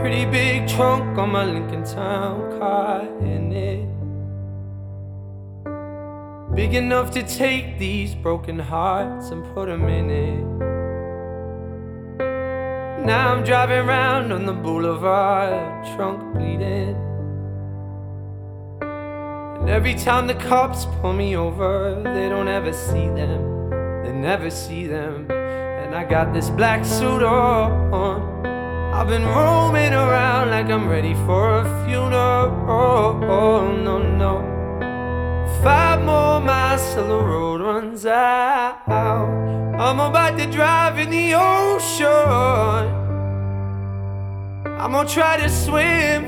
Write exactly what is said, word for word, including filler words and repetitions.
Pretty big trunk on my Lincoln Town car in it, big enough to take these broken hearts and put them in it. Now I'm driving round on the boulevard, trunk bleeding, and every time the cops pull me over, they don't ever see them, they never see them. And I got this black suit on, I've been roaming around like I'm ready for a funeral. Oh, no, no. Five more miles till the road runs out. I'm about to drive in the ocean. I'm gonna try to swim